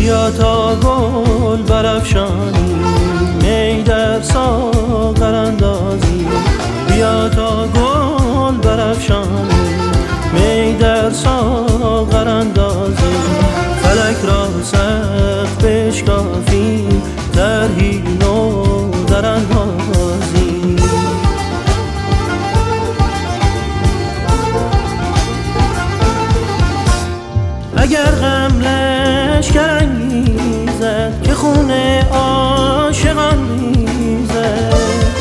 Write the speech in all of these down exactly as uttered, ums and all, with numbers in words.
بیا تا گل برافشانی، می در ساغر اندازی. بیا تا گل برافشانی، می در ساغر اندازی. فلک را سقف بشکافی، طرحی نو در اندازی. اگر غم لشکر انگیزد که خون عاشقان ریزد،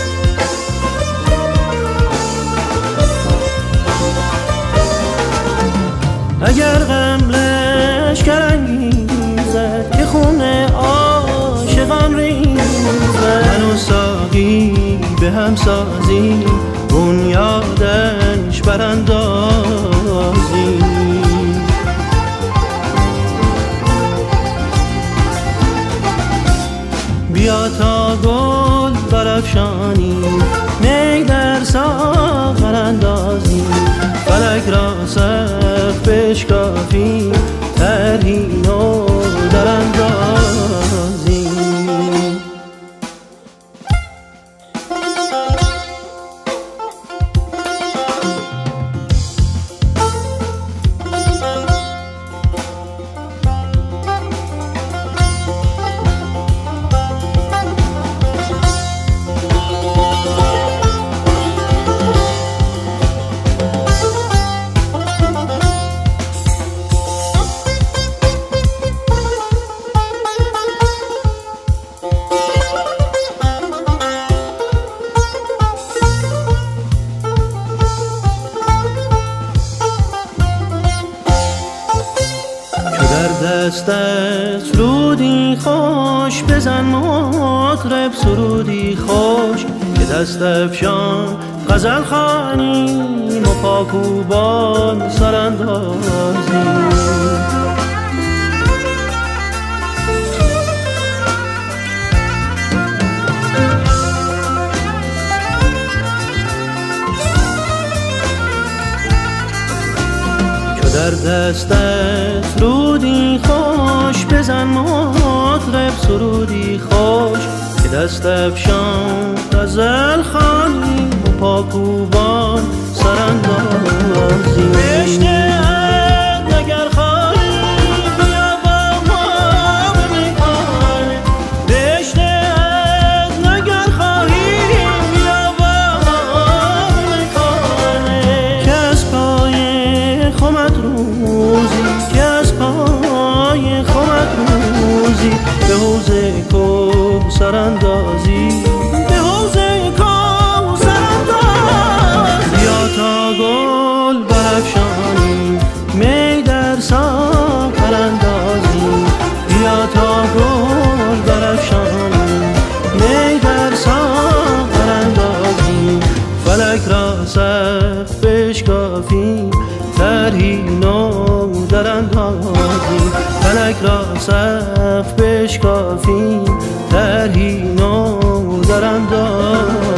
اگر غم لشکر انگیزد که خون عاشقان ریزد، من و ساقی به هم سازی، بنیادش براندازی. بیا تا گل برافشانی، می در ساغر اندازی. فلک را سقف بشکافی، طرحی نو در اندازی. دستت سرودی خوش بزن مطرب، سرودی خوش که دست افشان غزل خوانیم و پاکوبان سراندازیم. در دستت سرودی خوش بزن مطرب، سرودی خوش که دست افشان غزل خوانیم و پاکوبان سراندازیم. بشنو اگر خواهی بیا با ما به میخانه، بشنو اگر خواهی بیا با ما به میخانه. که از پای خمت روزی، که از پای خمت روزی، به حوض کوثر اندازی، به حوض کوثر اندازی. بیا تا گل برافشانی، می در ساغر اندازی. بیا تا گل برافشانی، می در ساغر اندازی. فلک را سقف بشکافی، طرحی نو در اندازی. فلک را سقف بشکافی، طرحی نو در اندازی.